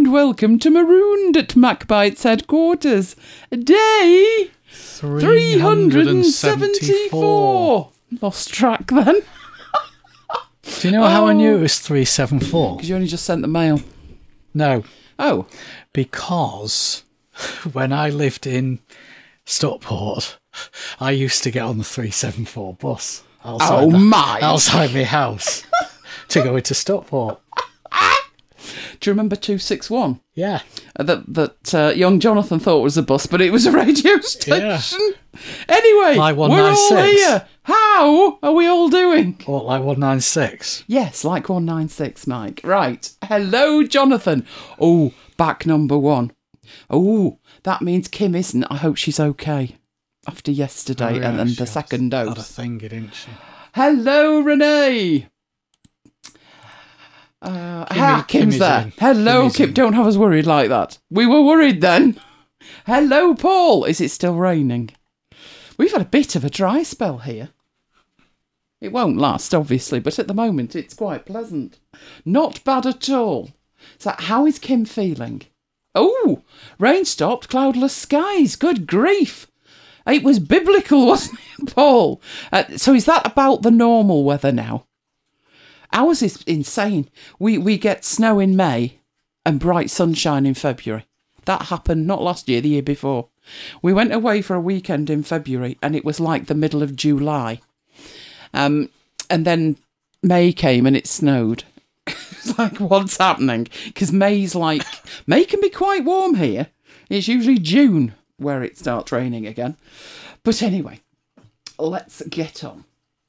and welcome to Marooned at MacBite's headquarters. Day 374. Lost track then. Do you know how I knew it was 374? Because you only just sent the mail. No. Oh. Because when I lived in Stockport, I used to get on the 374 bus outside my house to go into Stockport. Do you remember 261? Yeah. That young Jonathan thought was a bus, but it was a radio station. Yeah. Anyway, like we're all here. How are we all doing? What, like 196? Yes, like 196, Mike. Right. Hello, Jonathan. Oh, back number one. Oh, that means Kim isn't. I hope she's okay after yesterday and the second dose. Had a thing, didn't she? Hello, Renee. Kim's there. Hello, Kim. Don't have us worried like that. We were worried then. Hello, Paul. Is it still raining? We've had a bit of a dry spell here. It won't last, obviously, but at the moment it's quite pleasant. Not bad at all. So how is Kim feeling? Oh, rain stopped, cloudless skies. Good grief. It was biblical, wasn't it, Paul? So is that about the normal weather now? Ours is insane. We get snow in May and bright sunshine in February. That happened not last year, the year before. We went away for a weekend in February and it was like the middle of July. And then May came and it snowed. It's like, what's happening? Because May can be quite warm here. It's usually June where it starts raining again. But anyway, let's get on.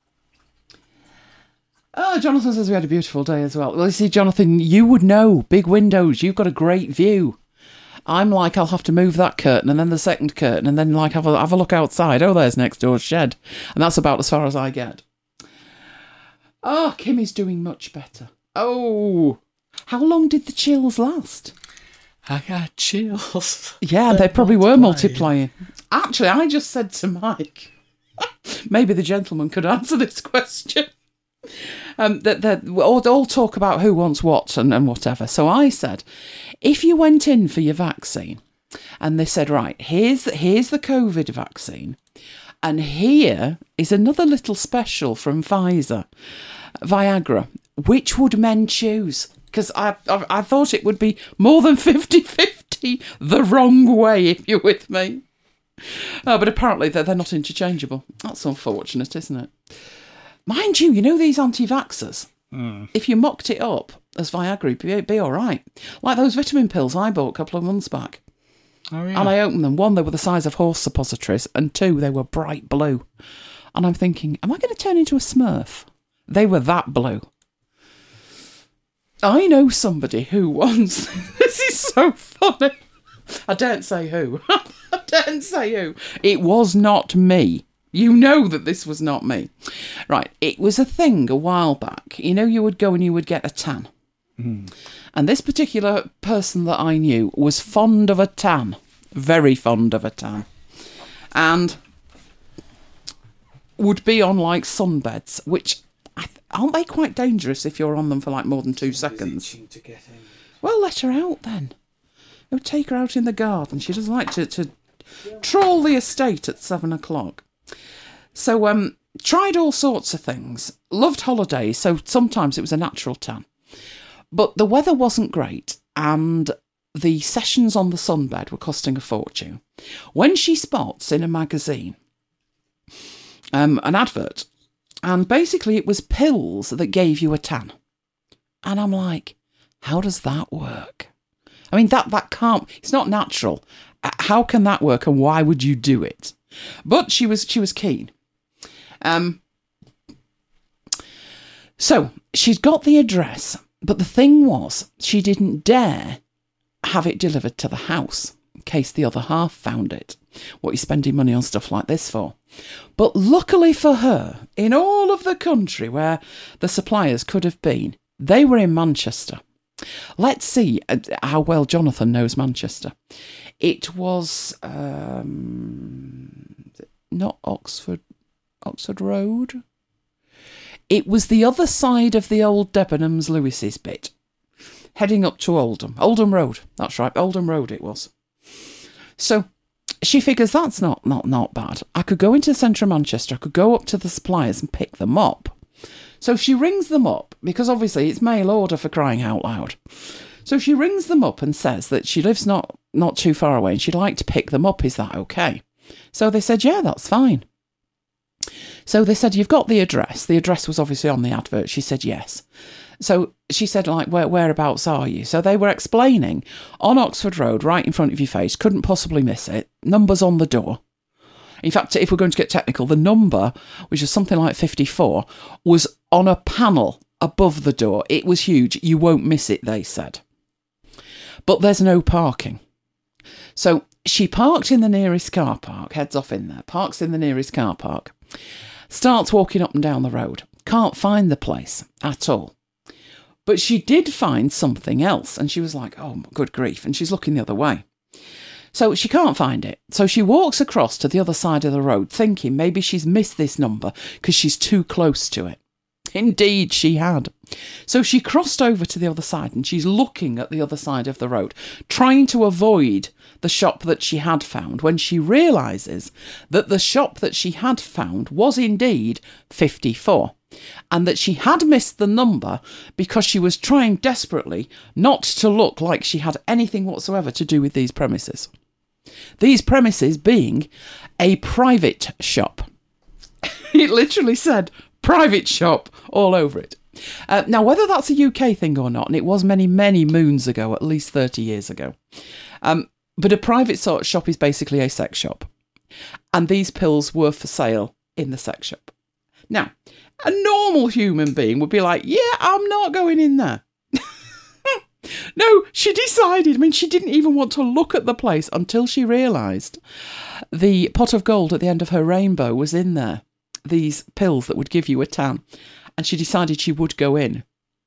Oh, Jonathan says we had a beautiful day as well. Well, you see, Jonathan, you would know. Big windows. You've got a great view. I'm like, I'll have to move that curtain and then the second curtain and then like have a look outside. Oh, there's next door's shed. And that's about as far as I get. Oh, Kimmy's doing much better. Oh, how long did the chills last? I got chills. Yeah, they probably were multiplying. Actually, I just said to Mike, maybe the gentleman could answer this question. We'll all talk about who wants what and whatever. So I said, if you went in for your vaccine and they said, right, here's the COVID vaccine and here is another little special from Pfizer, Viagra, which would men choose? Because I thought it would be more than 50-50 the wrong way, if you're with me. But apparently they're not interchangeable. That's unfortunate, isn't it? Mind you, these anti-vaxxers, if you mocked it up as Viagra, it'd be all right. Like those vitamin pills I bought a couple of months back. Oh, yeah. And I opened them. One, they were the size of horse suppositories, and two, they were bright blue. And I'm thinking, am I going to turn into a Smurf? They were that blue. I know somebody who once... This is so funny. I daren't say who. I daren't say who. It was not me. You know that this was not me. Right, it was a thing a while back. You would go and you would get a tan. Mm. And this particular person that I knew was fond of a tan. Very fond of a tan. And would be on, like, sunbeds, which... aren't they quite dangerous if you're on them for, like, more than 2 seconds? Well, let her out, then. We'll take her out in the garden. She doesn't like to trawl the estate at 7 o'clock. So, tried all sorts of things. Loved holidays, so sometimes it was a natural tan. But the weather wasn't great, and the sessions on the sunbed were costing a fortune. When she spots in a magazine an advert, and basically it was pills that gave you a tan. And I'm like, how does that work? I mean, that can't... It's not natural. How can that work, and why would you do it? But she was keen. So she'd got the address, but the thing was she didn't dare have it delivered to the house in case the other half found it. What are you spending money on stuff like this for? But luckily for her, in all of the country where the suppliers could have been, they were in Manchester. Let's see how well Jonathan knows Manchester. It was not Oxford Road. It was the other side of the old Debenhams Lewis's bit. heading up to Oldham. Oldham Road. That's right, Oldham Road it was. So she figures that's not bad. I could go into the centre of Manchester. I could go up to the suppliers and pick them up. So she rings them up, because obviously it's mail order, for crying out loud. So she rings them up and says that she lives not too far away and she'd like to pick them up. Is that okay? So they said, yeah, that's fine. So they said, you've got the address. The address was obviously on the advert. She said, yes. So she said, like, whereabouts are you? So they were explaining, on Oxford Road, right in front of your face, couldn't possibly miss it, numbers on the door. In fact, if we're going to get technical, the number, which was something like 54, was on a panel above the door. It was huge. You won't miss it, they said. But there's no parking. So she parked in the nearest car park, heads off in there, parks in the nearest car park, starts walking up and down the road. Can't find the place at all. But she did find something else, and she was like, oh, good grief, and she's looking the other way. So she can't find it. So she walks across to the other side of the road, thinking maybe she's missed this number because she's too close to it. Indeed, she had. So she crossed over to the other side, and she's looking at the other side of the road, trying to avoid the shop that she had found, when she realises that the shop that she had found was indeed 54, and that she had missed the number because she was trying desperately not to look like she had anything whatsoever to do with these premises. These premises being a private shop. It literally said private shop all over it. Now, whether that's a UK thing or not, and it was many, many moons ago, at least 30 years ago, but a private sort of shop is basically a sex shop. And these pills were for sale in the sex shop. Now, a normal human being would be like, yeah, I'm not going in there. No, she decided. I mean, she didn't even want to look at the place until she realised the pot of gold at the end of her rainbow was in there. These pills that would give you a tan. And she decided she would go in.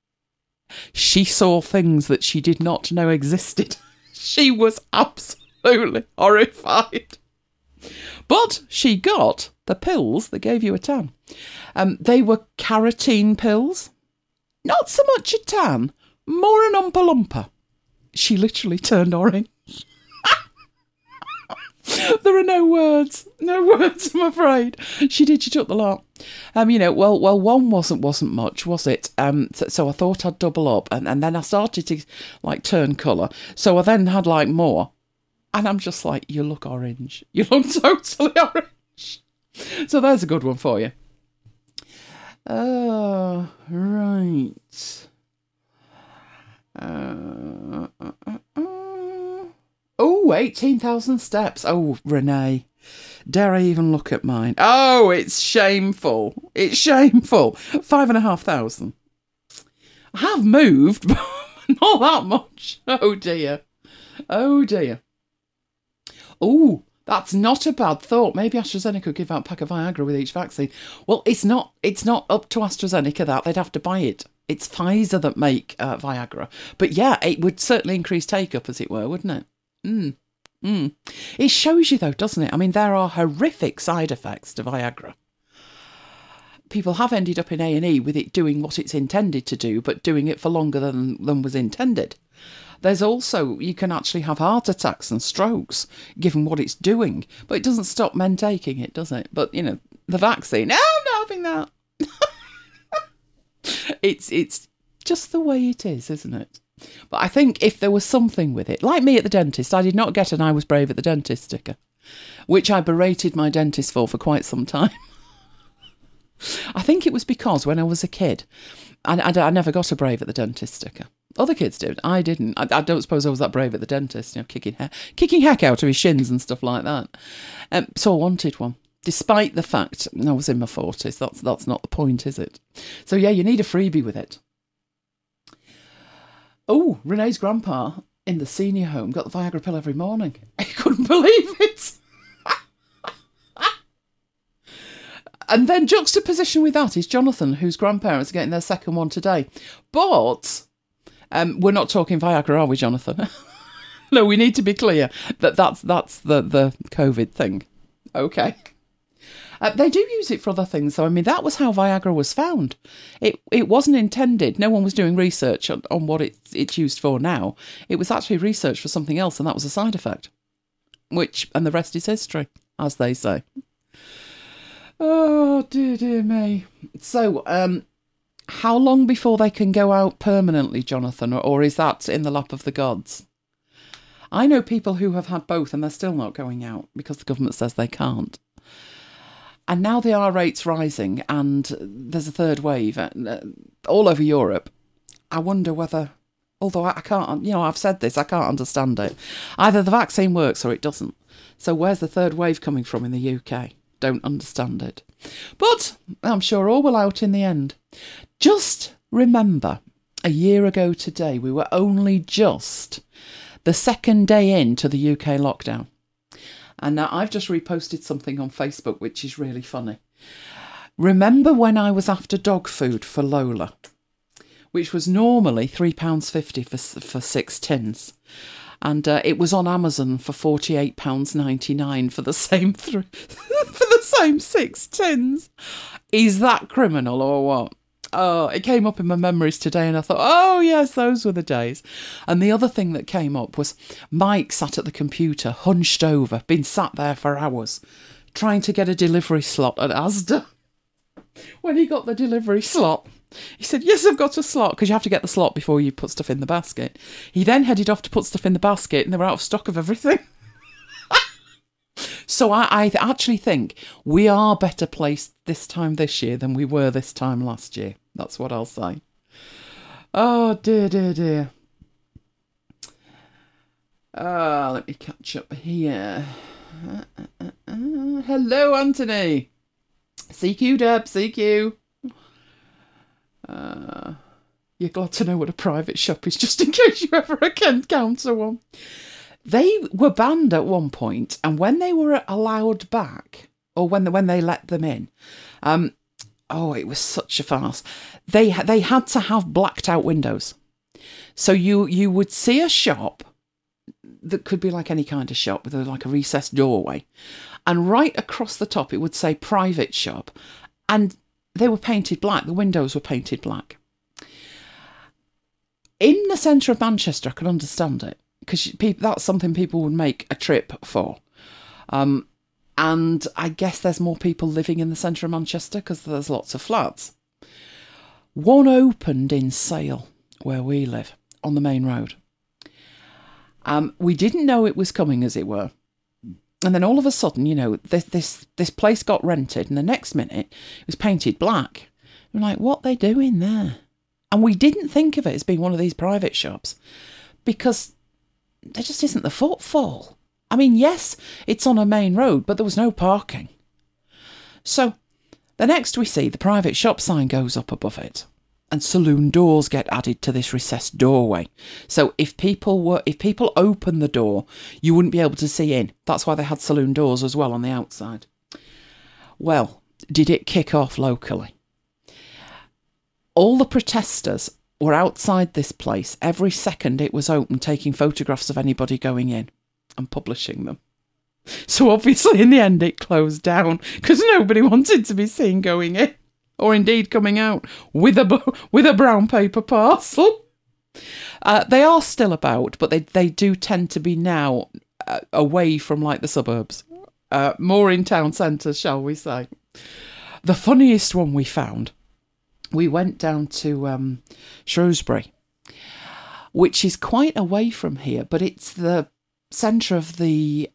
She saw things that she did not know existed. She was absolutely horrified. But she got the pills that gave you a tan. They were carotene pills. Not so much a tan, more an Oompa Loompa. She literally turned orange. There are no words, I'm afraid. She took the lot. Well, one wasn't much, was it? So I thought I'd double up, and then I started to, like, turn colour. So I then had, like, more. And I'm just like, you look orange. You look totally orange. So there's a good one for you. Oh, right. Oh, 18,000 steps. Oh, Renee. Dare I even look at mine? Oh, it's shameful. It's shameful. 5,500. I have moved, but not that much. Oh, dear. Oh, dear. Oh, that's not a bad thought. Maybe AstraZeneca could give out a pack of Viagra with each vaccine. Well, it's not up to AstraZeneca that. They'd have to buy it. It's Pfizer that make Viagra. But yeah, it would certainly increase take-up, as it were, wouldn't it? It shows you, though, doesn't it? I mean, there are horrific side effects to Viagra. People have ended up in A&E with it doing what it's intended to do, but doing it for longer than was intended. There's also, you can actually have heart attacks and strokes, given what it's doing. But it doesn't stop men taking it, does it? But, the vaccine, no, I'm not having that. It's just the way it is, isn't it? But I think if there was something with it, like me at the dentist, I did not get an I was brave at the dentist sticker, which I berated my dentist for quite some time. I think it was because when I was a kid, I never got a brave at the dentist sticker. Other kids did. I didn't. I don't suppose I was that brave at the dentist, kicking heck out of his shins and stuff like that. So I wanted one, despite the fact I was in my 40s. That's not the point, is it? So yeah, you need a freebie with it. Oh, Renee's grandpa in the senior home got the Viagra pill every morning. He couldn't believe it. And then juxtaposition with that is Jonathan, whose grandparents are getting their second one today. But we're not talking Viagra, are we, Jonathan? No, we need to be clear that that's the COVID thing. Okay. They do use it for other things, though. I mean, that was how Viagra was found. It wasn't intended. No one was doing research on what it's used for now. It was actually research for something else, and that was a side effect. And the rest is history, as they say. Oh, dear me. So, how long before they can go out permanently, Jonathan, or is that in the lap of the gods? I know people who have had both and they're still not going out because the government says they can't. And now the R rate's rising and there's a third wave all over Europe. I wonder whether, although I can't, I've said this, I can't understand it. Either the vaccine works or it doesn't. So where's the third wave coming from in the UK? Don't understand it. But I'm sure all will out in the end. Just remember, a year ago today, we were only just the second day into the UK lockdown. And now I've just reposted something on Facebook, which is really funny. Remember when I was after dog food for Lola, which was normally £3.50 for 6 tins. And it was on Amazon for £48.99 for the same for the same 6 tins. Is that criminal or what? Oh, it came up in my memories today and I thought, oh yes, those were the days. And the other thing that came up was Mike sat at the computer, hunched over, been sat there for hours, trying to get a delivery slot at Asda. When he got the delivery slot, he said, yes, I've got a slot, because you have to get the slot before you put stuff in the basket. He then headed off to put stuff in the basket and they were out of stock of everything. So I actually think we are better placed this time this year than we were this time last year. That's what I'll say. Oh, dear. Let me catch up here. Hello, Anthony. CQ, Deb, CQ. You're glad to know what a private shop is, just in case you ever encounter one. They were banned at one point, and when they were allowed back, or when they let them in, it was such a farce. They had to have blacked out windows. So you would see a shop that could be like any kind of shop with like a recessed doorway, and right across the top it would say private shop, and they were painted black. The windows were painted black. In the centre of Manchester, I can understand it, because that's something people would make a trip for. And I guess there's more people living in the centre of Manchester because there's lots of flats. One opened in Sale, where we live, on the main road. We didn't know it was coming, as it were. And then all of a sudden, this place got rented, and the next minute it was painted black. I'm like, what are they doing there? And we didn't think of it as being one of these private shops because there just isn't the footfall. I mean, yes, it's on a main road, but there was no parking. So the next we see, the private shop sign goes up above it, and saloon doors get added to this recessed doorway. So if people open the door, you wouldn't be able to see in. That's why they had saloon doors as well on the outside. Well, did it kick off locally? All the protesters were outside this place every second it was open, taking photographs of anybody going in and publishing them. So obviously in the end it closed down because nobody wanted to be seen going in, or indeed coming out with a brown paper parcel. They are still about, but they do tend to be now away from like the suburbs, more in town centres, shall we say. The funniest one we found, we went down to Shrewsbury, which is quite away from here, but it's the centre of the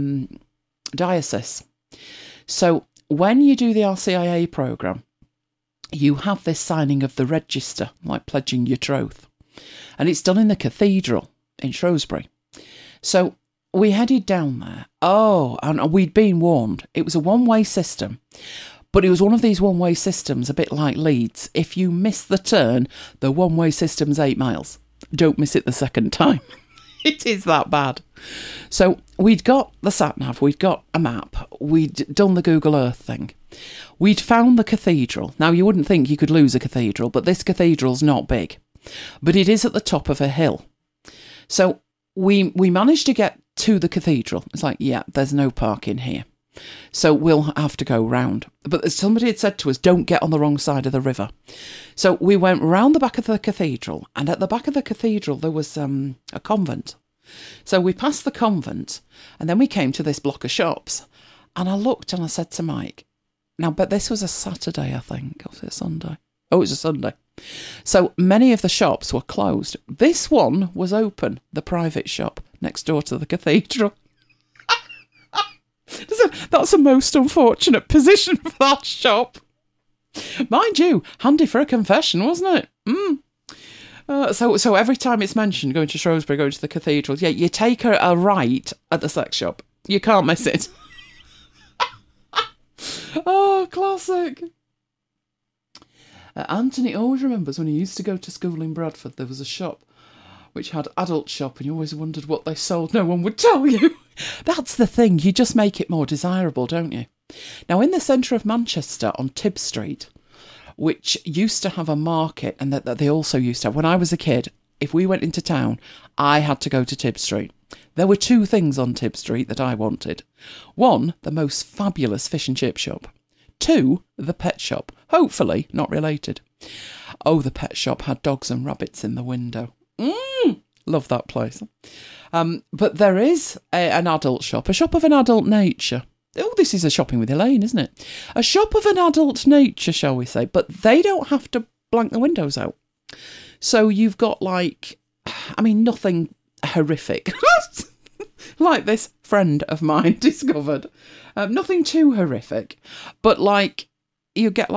diocese. So when you do the RCIA programme, you have this signing of the register, like pledging your troth. And it's done in the cathedral in Shrewsbury. So we headed down there. Oh, and we'd been warned. It was a one-way system. But it was one of these one-way systems, a bit like Leeds. If you miss the turn, the one-way system's 8 miles. Don't miss it the second time. It is that bad. So we'd got the sat-nav, we'd got a map, we'd done the Google Earth thing. We'd found the cathedral. Now, you wouldn't think you could lose a cathedral, but this cathedral's not big. But it is at the top of a hill. So we managed to get to the cathedral. It's like, yeah, there's no parking here. So we'll have to go round. But somebody had said to us, don't get on the wrong side of the river. So we went round the back of the cathedral, and at the back of the cathedral there was a convent. So we passed the convent, and then we came to this block of shops. And I looked and I said to Mike, now, but this was a Saturday, I think. Or was it a Sunday? Oh, it was a Sunday. So many of the shops were closed. This one was open, the private shop next door to the cathedral. That's a most unfortunate position for that shop. Mind you, handy for a confession, wasn't it? So every time it's mentioned, going to Shrewsbury, going to the cathedral, yeah, you take a right at the sex shop. You can't miss it. Oh, classic. Anthony always remembers when he used to go to school in Bradford, there was a shop which had adult shop, and you always wondered what they sold. No one would tell you. That's the thing. You just make it more desirable, don't you? Now, in the centre of Manchester on Tib Street, which used to have a market, and that they also used to have, when I was a kid, if we went into town, I had to go to Tib Street. There were two things on Tib Street that I wanted. One, the most fabulous fish and chip shop. Two, the pet shop. Hopefully not related. Oh, the pet shop had dogs and rabbits in the window. Love that place. But there is an adult shop, a shop of an adult nature. Oh, this is a shopping with Elaine, isn't it? A shop of an adult nature, shall we say. But they don't have to blank the windows out. So you've got nothing horrific. Like this friend of mine discovered. Nothing too horrific. But you get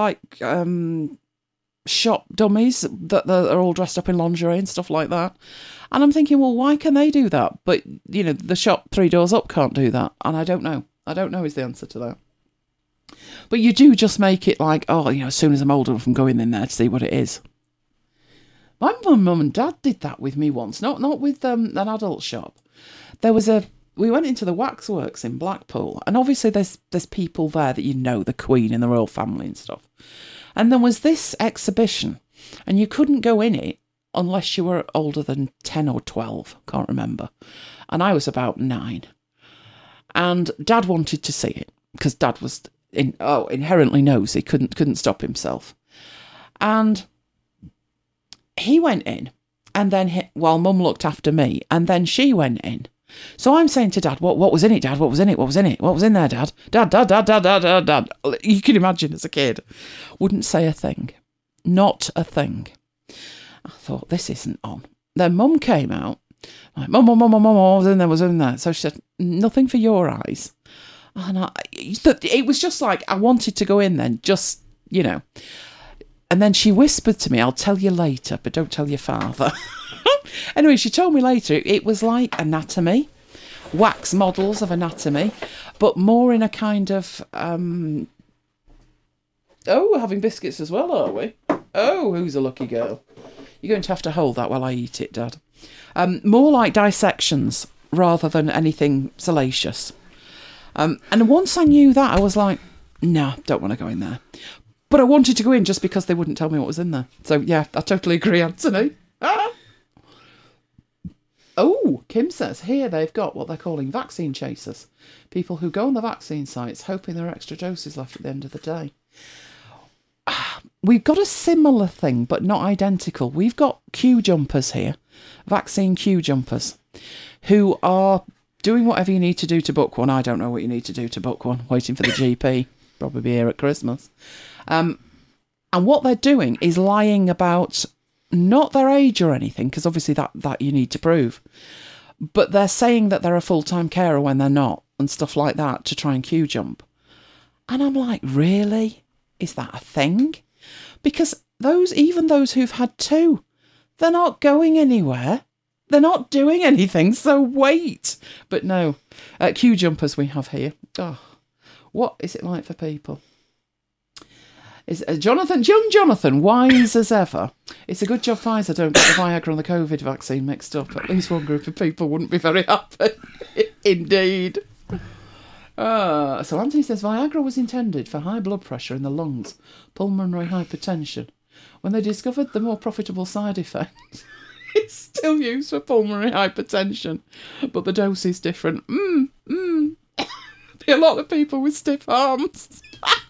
shop dummies that are all dressed up in lingerie and stuff like that. And I'm thinking, well, why can they do that? But, the shop 3 doors up can't do that. And I don't know. I don't know is the answer to that. But you do just make it as soon as I'm old enough, I'm going in there to see what it is. My mum and dad did that with me once, not with an adult shop. We went into the waxworks in Blackpool, and obviously there's people there that the Queen and the royal family and stuff. And there was this exhibition, and you couldn't go in it unless you were older than 10 or 12, can't remember. And I was about 9. And Dad wanted to see it, because Dad was inherently nosy, couldn't stop himself. And he went in, and then while Mum looked after me, and then she went in. So I'm saying to Dad, what was in it, Dad? What was in it? What was in it? What was in there, Dad? Dad. You can imagine as a kid. Wouldn't say a thing. Not a thing. I thought, this isn't on. Then Mum came out. Mum, what was in there? So she said, nothing for your eyes. And it was just like, I wanted to go in then, just, And then she whispered to me, I'll tell you later, but don't tell your father. Anyway, she told me later it was like anatomy, wax models of anatomy, but more in a kind of... we're having biscuits as well, are we? Oh, who's a lucky girl? You're going to have to hold that while I eat it, Dad. More like dissections rather than anything salacious. And once I knew that, I was like, no, don't want to go in there. But I wanted to go in just because they wouldn't tell me what was in there. So, yeah, I totally agree, Anthony. Oh, Kim says here they've got what they're calling vaccine chasers. People who go on the vaccine sites hoping there are extra doses left at the end of the day. We've got a similar thing, but not identical. We've got queue jumpers here, vaccine queue jumpers, who are doing whatever you need to do to book one. I don't know what you need to do to book one, waiting for the GP, probably be here at Christmas. And what they're doing is lying about not their age or anything, because obviously that you need to prove. But they're saying that they're a full-time carer when they're not, and stuff like that, to try and queue jump. And I'm like, really? Is that a thing? Because even those who've had 2, they're not going anywhere. They're not doing anything, so wait. But no, queue jumpers we have here. Oh, what is it like for people? Is young Jonathan, wise as ever. It's a good job Pfizer don't get the Viagra and the COVID vaccine mixed up. At least one group of people wouldn't be very happy. Indeed. So Anthony says Viagra was intended for high blood pressure in the lungs, pulmonary hypertension. When they discovered the more profitable side effect, it's still used for pulmonary hypertension, but the dose is different. be a lot of people with stiff arms.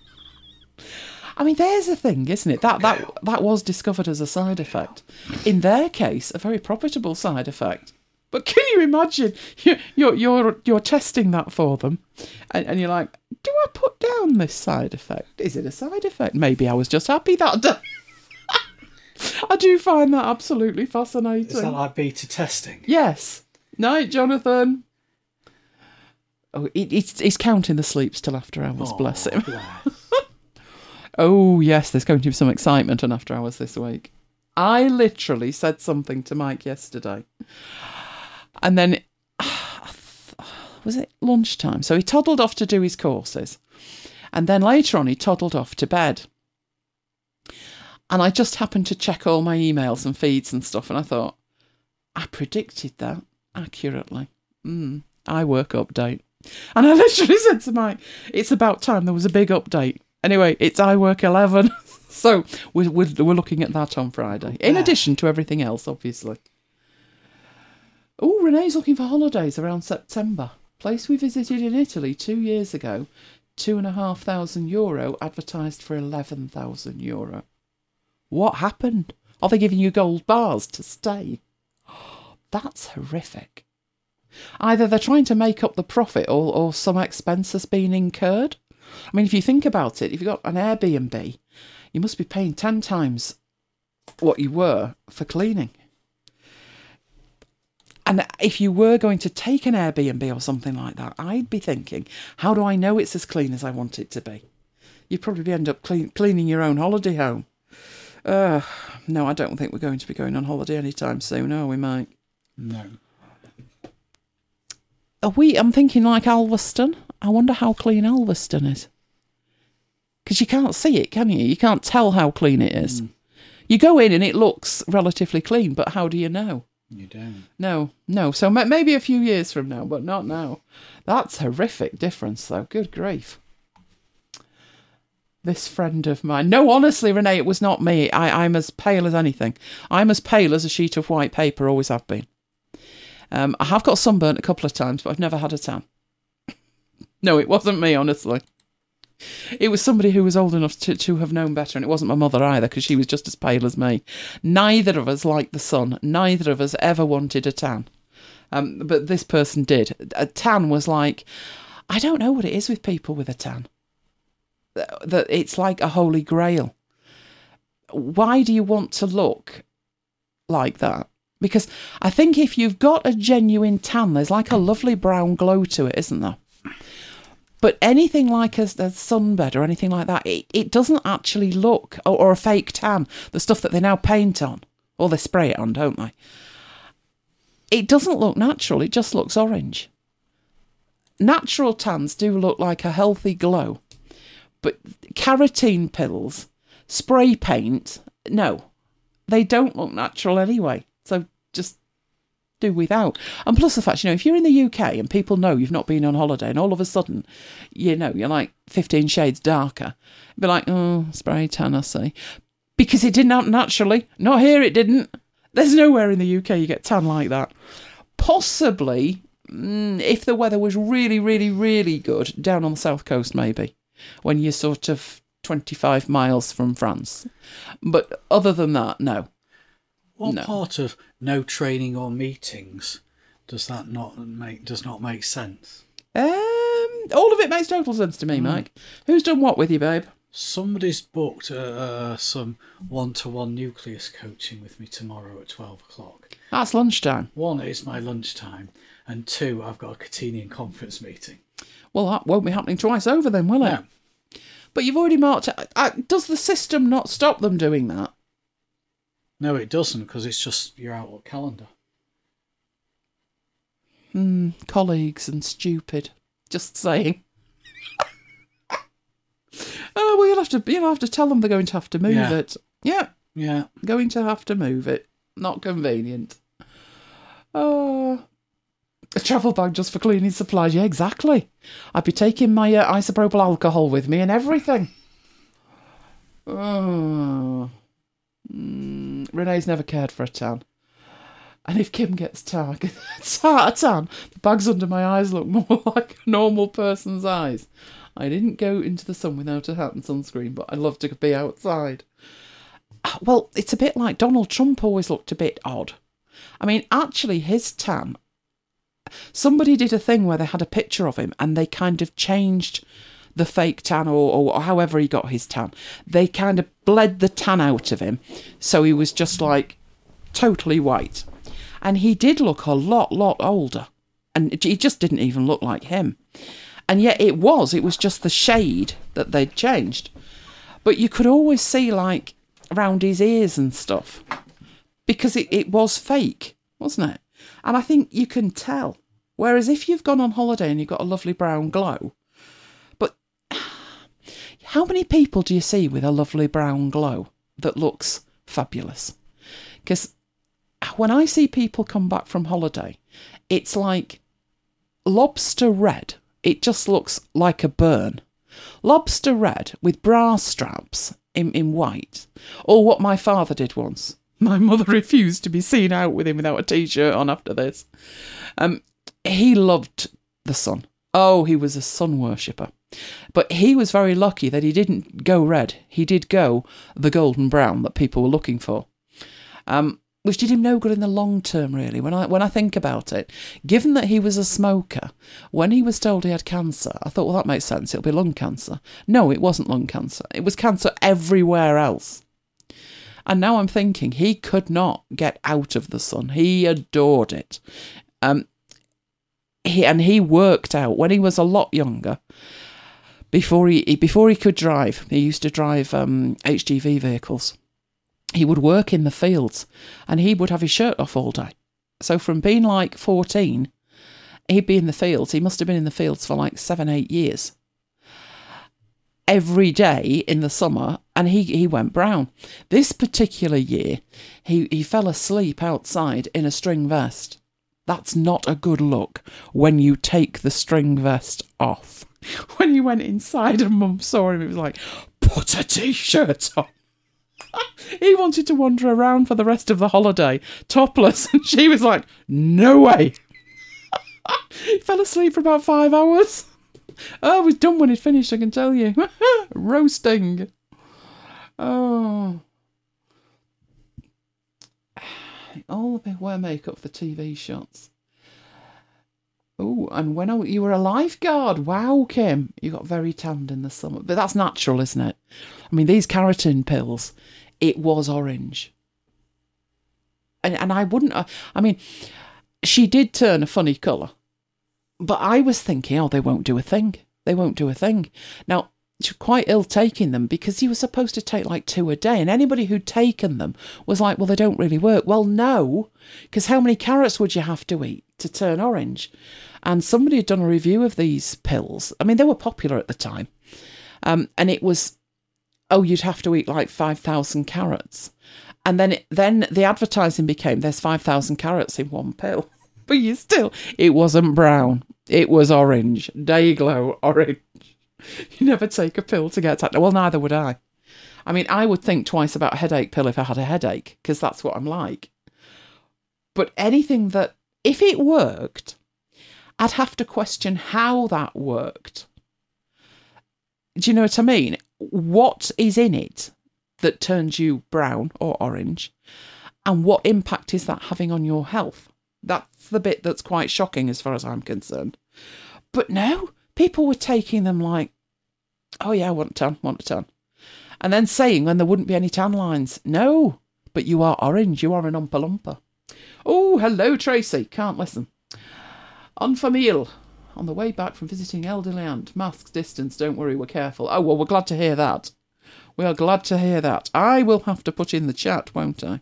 I mean, there's a thing, isn't it? That was discovered as a side effect. In their case, a very profitable side effect. But can you imagine you're testing that for them, and you're like, do I put down this side effect? Is it a side effect? Maybe I was just happy that day. I do find that absolutely fascinating. Is that like beta testing? Yes. Night, Jonathan. Oh, he's counting the sleeps till after hours. Bless him. Oh, yes, there's going to be some excitement on After Hours this week. I literally said something to Mike yesterday. And then, was it lunchtime? So he toddled off to do his courses. And then later on, he toddled off to bed. And I just happened to check all my emails and feeds and stuff. And I thought, I predicted that accurately. iWork update. And I literally said to Mike, it's about time there was a big update. Anyway, it's iWork 11, so we're looking at that on Friday, in addition to everything else, obviously. Oh, Renee's looking for holidays around September. Place we visited in Italy 2 years ago, €2,500, advertised for €11,000. What happened? Are they giving you gold bars to stay? That's horrific. Either they're trying to make up the profit or some expense has been incurred. I mean, if you think about it, if you've got an Airbnb, you must be paying 10 times what you were for cleaning. And if you were going to take an Airbnb or something like that, I'd be thinking, how do I know it's as clean as I want it to be? You'd probably end up cleaning your own holiday home. No, I don't think we're going to be going on holiday anytime soon, are we, Mike? No. I'm thinking like Alveston. I wonder how clean Alveston is. Because you can't see it, can you? You can't tell how clean it is. You go in and it looks relatively clean, but how do you know? You don't. No. So maybe a few years from now, but not now. That's a horrific difference, though. Good grief. This friend of mine. No, honestly, Renee, it was not me. I'm as pale as anything. I'm as pale as a sheet of white paper, always have been. I have got sunburnt a couple of times, but I've never had a tan. No, it wasn't me, honestly. It was somebody who was old enough to have known better, and it wasn't my mother either, because she was just as pale as me. Neither of us liked the sun. Neither of us ever wanted a tan. But this person did. A tan was like, I don't know what it is with people with a tan. That it's like a holy grail. Why do you want to look like that? Because I think if you've got a genuine tan, there's like a lovely brown glow to it, isn't there? But anything like a sunbed or anything like that, it doesn't actually look, or a fake tan, the stuff that they now paint on, or they spray it on, don't they? It doesn't look natural, it just looks orange. Natural tans do look like a healthy glow, but carotene pills, spray paint, no, they don't look natural anyway. So just do without. And plus the fact, if you're in the UK and people know you've not been on holiday and all of a sudden, you're like 15 shades darker, be like, oh, spray tan, I see. Because it didn't happen naturally. Not here, it didn't. There's nowhere in the UK you get tan like that. Possibly, if the weather was really, really, really good, down on the south coast maybe, when you're sort of 25 miles from France. But other than that, no. What part of no training or meetings does not make sense? All of it makes total sense to me, Mike. Who's done what with you, babe? Somebody's booked some one-to-one nucleus coaching with me tomorrow at 12 o'clock. That's lunchtime. 1 is my lunchtime, and 2, I've got a Catenian conference meeting. Well, that won't be happening twice over then, will it? No. But you've already marked it. Does the system not stop them doing that? No, it doesn't, because it's just your Outlook calendar. Colleagues and stupid. Just saying. Oh, well, you'll have to tell them they're going to have to move it. Yeah. Going to have to move it. Not convenient. Oh, a travel bag just for cleaning supplies. Yeah, exactly. I'd be taking my isopropyl alcohol with me and everything. Oh. Renee's never cared for a tan. And if Kim gets tan, the bags under my eyes look more like a normal person's eyes. I didn't go into the sun without a hat and sunscreen, but I love to be outside. Well, it's a bit like Donald Trump always looked a bit odd. I mean, actually, his tan... Somebody did a thing where they had a picture of him and they kind of changed the fake tan or however he got his tan. They kind of bled the tan out of him, so he was just like totally white. And he did look a lot older. And he just didn't even look like him. And yet it was just the shade that they'd changed. But you could always see, like, around his ears and stuff. Because it was fake, wasn't it? And I think you can tell. Whereas if you've gone on holiday and you've got a lovely brown glow... But how many people do you see with a lovely brown glow that looks fabulous? Because when I see people come back from holiday, it's like lobster red. It just looks like a burn. Lobster red with bra straps in white. Or what my father did once. My mother refused to be seen out with him without a T-shirt on after this. He loved the sun. Oh, he was a sun worshipper. But he was very lucky that he didn't go red. He did go the golden brown that people were looking for. Which did him no good in the long term, really, when I think about it. Given that he was a smoker, when he was told he had cancer, I thought, well, that makes sense, it'll be lung cancer. No, it wasn't lung cancer. It was cancer everywhere else. And now I'm thinking, he could not get out of the sun. He adored it. He worked out, when he was a lot younger, before he could drive, he used to drive HGV vehicles. He would work in the fields and he would have his shirt off all day. So from being like 14, he'd be in the fields. He must have been in the fields for like 7-8 years. Every day in the summer, and he went brown. This particular year, he fell asleep outside in a string vest. That's not a good look when you take the string vest off. When you went inside and Mum saw him, it was like, put a T-shirt on. He wanted to wander around for the rest of the holiday, topless, and she was like, no way. He fell asleep for about 5 hours. Oh, he was done when he'd finished, I can tell you. Roasting. Oh. All the wear makeup for TV shots. Oh, and when you were a lifeguard. Wow, Kim. You got very tanned in the summer. But that's natural, isn't it? I mean, these keratin pills, it was orange. And I wouldn't... I mean, she did turn a funny colour. But I was thinking, oh, they won't do a thing. They won't do a thing. Now, she was quite ill taking them because you were supposed to take like 2 a day. And anybody who'd taken them was like, well, they don't really work. Well, no, because how many carrots would you have to eat to turn orange? And somebody had done a review of these pills. I mean, they were popular at the time. And it was, oh, you'd have to eat like 5,000 carrots. And then the advertising became, there's 5,000 carrots in one pill. But it wasn't brown. It was orange. Day glow orange. You never take a pill to get that. Well, neither would I. I mean, I would think twice about a headache pill if I had a headache, because that's what I'm like. But anything that, if it worked, I'd have to question how that worked. Do you know what I mean? What is in it that turns you brown or orange? And what impact is that having on your health? That's the bit that's quite shocking as far as I'm concerned. But no, people were taking them like, oh yeah, want a tan. And then saying when there wouldn't be any tan lines. No, but you are orange. You are an Oompa Loompa. Oh, hello, Tracy. Can't listen. En famille. On the way back from visiting elderly aunt. Masks, distance, don't worry, we're careful. Oh, well, we're glad to hear that. We are glad to hear that. I will have to put in the chat, won't I?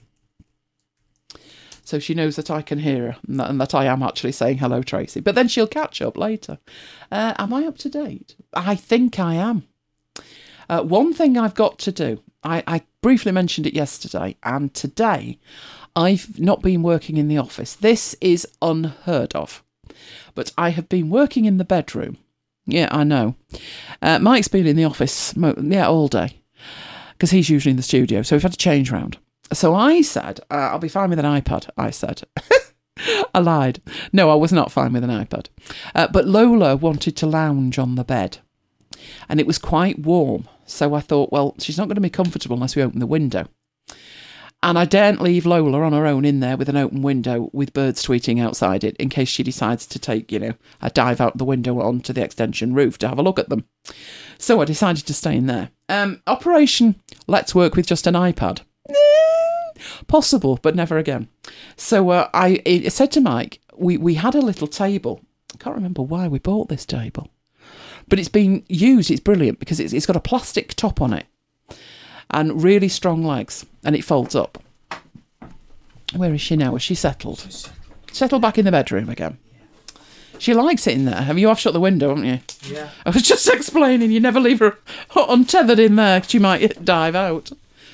So she knows that I can hear her and that I am actually saying hello, Tracy. But then she'll catch up later. Am I up to date? I think I am. One thing I've got to do, I briefly mentioned it yesterday, and today I've not been working in the office. This is unheard of. But I have been working in the bedroom. Yeah, I know. Mike's been in the office all day because he's usually in the studio. So we've had to change round. So I said, I'll be fine with an iPad, I said. I lied. No, I was not fine with an iPad. But Lola wanted to lounge on the bed. And it was quite warm. So I thought, well, she's not going to be comfortable unless we open the window. And I daren't leave Lola on her own in there with an open window with birds tweeting outside it in case she decides to take, a dive out the window onto the extension roof to have a look at them. So I decided to stay in there. Operation Let's Work with Just an iPad. Possible, but never again. So I said to Mike, we had a little table. I can't remember why we bought this table. But it's been used. It's brilliant because it's got a plastic top on it and really strong legs, and it folds up. Where is she now? Is she settled? Settled back in the bedroom again. She likes it in there. You have shut the window, haven't you? Yeah. I was just explaining, you never leave her untethered in there because she might dive out.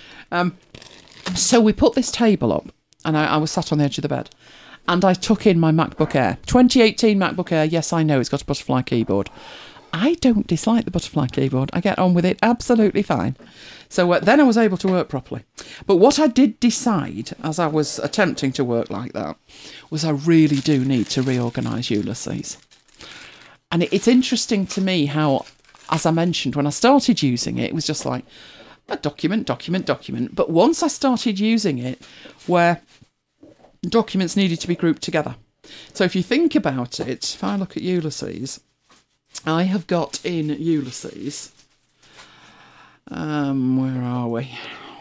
So we put this table up, and I was sat on the edge of the bed, and I took in my MacBook Air. 2018 MacBook Air, yes, I know, it's got a butterfly keyboard. I don't dislike the butterfly keyboard. I get on with it absolutely fine. So then I was able to work properly. But what I did decide, as I was attempting to work like that, was I really do need to reorganise Ulysses. And it's interesting to me how, as I mentioned, when I started using it, it was just like a document. But once I started using it, where documents needed to be grouped together. So if you think about it, if I look at Ulysses, I have got in Ulysses, where are we?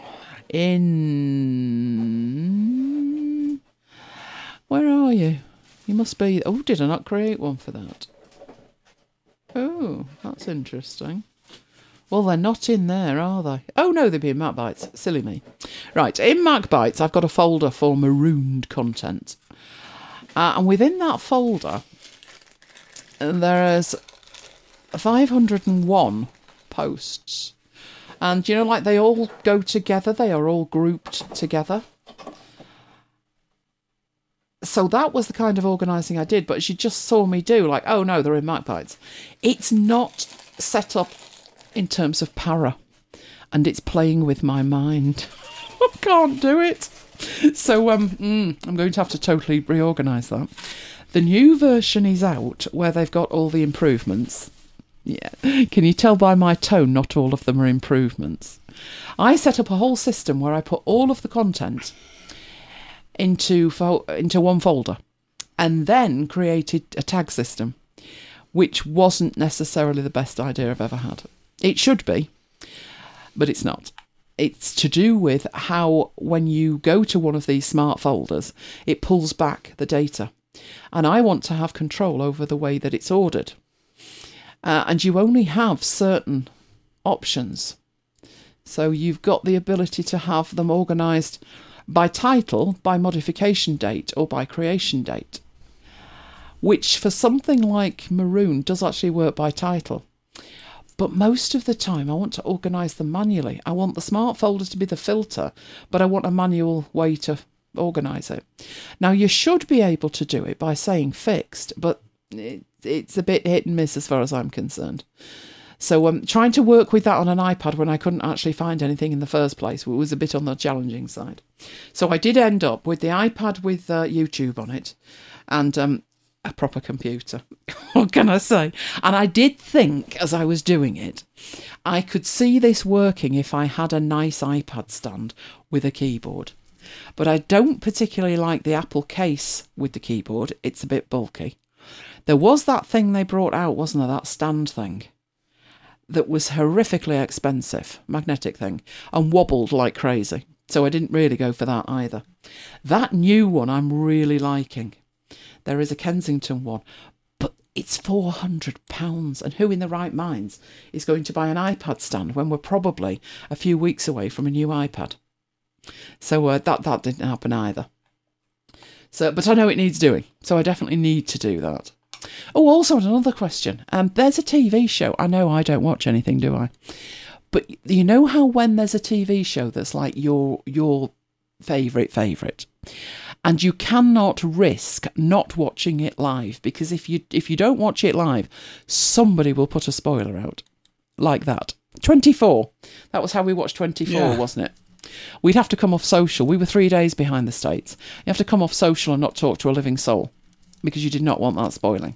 Where are you? You must be, did I not create one for that? Oh, that's interesting. Well, they're not in there, are they? Oh, no, they'd be in MacBytes. Silly me. Right, in MacBytes, I've got a folder for marooned content. And within that folder, there's 501 posts. And, like they all go together. They are all grouped together. So that was the kind of organising I did. But she just saw me do, like, oh, no, they're in MacBytes. It's not set up in terms of para. And it's playing with my mind. I can't do it. So I'm going to have to totally reorganise that. The new version is out where they've got all the improvements. Yeah. Can you tell by my tone not all of them are improvements? I set up a whole system where I put all of the content into one folder and then created a tag system, which wasn't necessarily the best idea I've ever had. It should be, but it's not. It's to do with how when you go to one of these smart folders, it pulls back the data. And I want to have control over the way that it's ordered. And you only have certain options. So you've got the ability to have them organised by title, by modification date, or by creation date. Which for something like Maroon does actually work by title. But most of the time I want to organise them manually. I want the smart folders to be the filter, but I want a manual way to organise it. Now you should be able to do it by saying fixed, but it's a bit hit and miss as far as I'm concerned. So trying to work with that on an iPad when I couldn't actually find anything in the first place was a bit on the challenging side. So I did end up with the iPad with YouTube on it and a proper computer. What can I say? And I did think as I was doing it, I could see this working if I had a nice iPad stand with a keyboard. But I don't particularly like the Apple case with the keyboard. It's a bit bulky. There was that thing they brought out, wasn't there? That stand thing that was horrifically expensive, magnetic thing, and wobbled like crazy. So I didn't really go for that either. That new one I'm really liking. There is a Kensington one, but it's £400. And who in the right minds is going to buy an iPad stand when we're probably a few weeks away from a new iPad? So that didn't happen either. So, but I know it needs doing, so I definitely need to do that. Oh, also another question. There's a TV show. I know I don't watch anything, do I? But you know how when there's a TV show that's like your favourite, and you cannot risk not watching it live, because if you don't watch it live, somebody will put a spoiler out like that. 24. That was how we watched 24, wasn't it? We'd have to come off social. We were 3 days behind the States. You have to come off social and not talk to a living soul because you did not want that spoiling.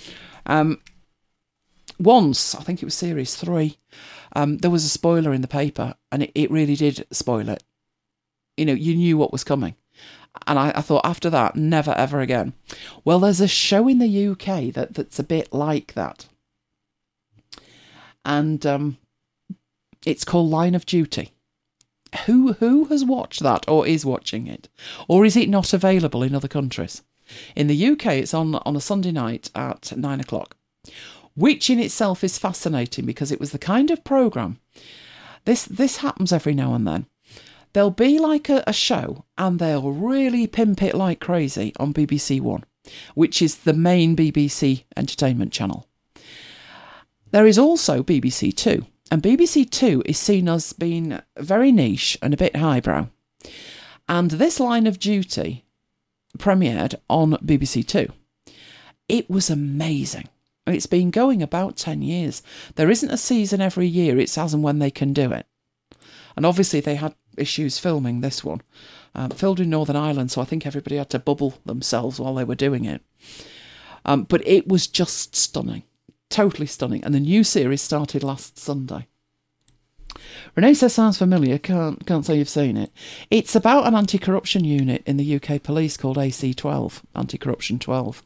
Once, I think it was series 3, there was a spoiler in the paper, and it really did spoil it. You know, you knew what was coming. And I thought, after that, never, ever again. Well, there's a show in the UK that's a bit like that. And it's called Line of Duty. Who has watched that or is watching it? Or is it not available in other countries? In the UK, it's on a Sunday night at 9 o'clock, which in itself is fascinating because it was the kind of programme. This happens every now and then. There'll be like a show and they'll really pimp it like crazy on BBC One, which is the main BBC entertainment channel. There is also BBC Two, and BBC Two is seen as being very niche and a bit highbrow. And this Line of Duty premiered on BBC Two. It was amazing. It's been going about 10 years. There isn't a season every year, it's as and when they can do it. And obviously they had issues filming this one. Filmed in Northern Ireland, so I think everybody had to bubble themselves while they were doing it. But it was just stunning. Totally stunning. And the new series started last Sunday. Renee says sounds familiar, can't say you've seen it. It's about an anti-corruption unit in the UK police called AC12, Anti-Corruption 12.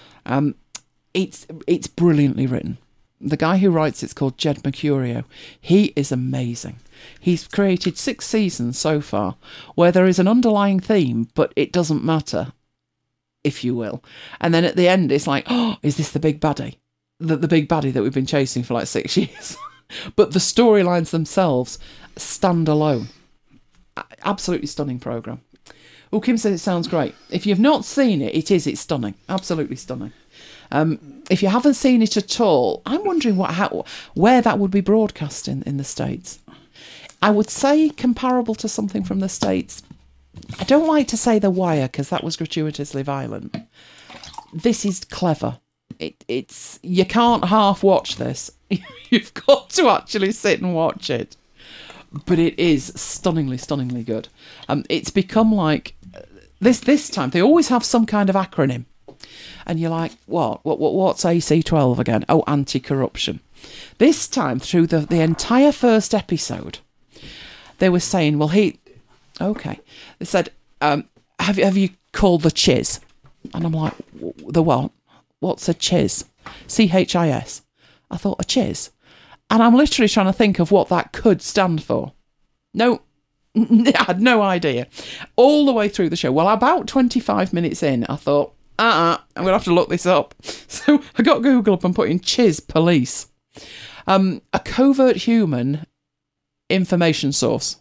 It's brilliantly written. The guy who writes it's called Jed Mercurio. He is amazing. He's created 6 seasons so far where there is an underlying theme, but it doesn't matter, if you will. And then at the end, it's like, oh, is this the big baddie? The big baddie that we've been chasing for like 6 years. But the storylines themselves stand alone. Absolutely stunning programme. Oh, Kim says it sounds great. If you've not seen it, it's stunning. Absolutely stunning. If you haven't seen it at all, I'm wondering where that would be broadcast in the States. I would say comparable to something from the States. I don't like to say The Wire because that was gratuitously violent. This is clever. It's you can't half watch this. You've got to actually sit and watch it. But it is stunningly good. It's become like this time. They always have some kind of acronym. And you're like, what's AC12 again? Oh, anti-corruption. This time, through the entire first episode, they were saying, okay. They said, have you called the Chiz? And I'm like, the what? What's a Chiz? CHIS. I thought, a Chiz? And I'm literally trying to think of what that could stand for. No, I had no idea. All the way through the show. Well, about 25 minutes in, I thought, I'm going to have to look this up. So I got Google up and put in Chiz Police. A covert human information source.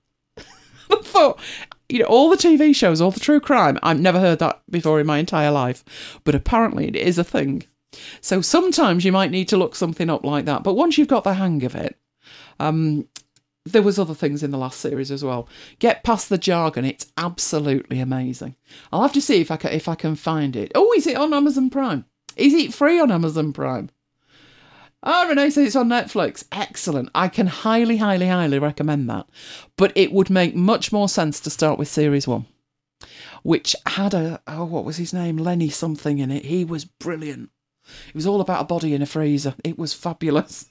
I thought, all the TV shows, all the true crime, I've never heard that before in my entire life. But apparently it is a thing. So sometimes you might need to look something up like that. But once you've got the hang of it, there was other things in the last series as well. Get past the jargon, it's absolutely amazing. I'll have to see if I can find it. Oh, is it on Amazon Prime? Is it free on Amazon Prime? Oh, Renee says it's on Netflix. Excellent. I can highly recommend that. But it would make much more sense to start with Series 1, which had what was his name? Lenny something in it. He was brilliant. It was all about a body in a freezer. It was fabulous.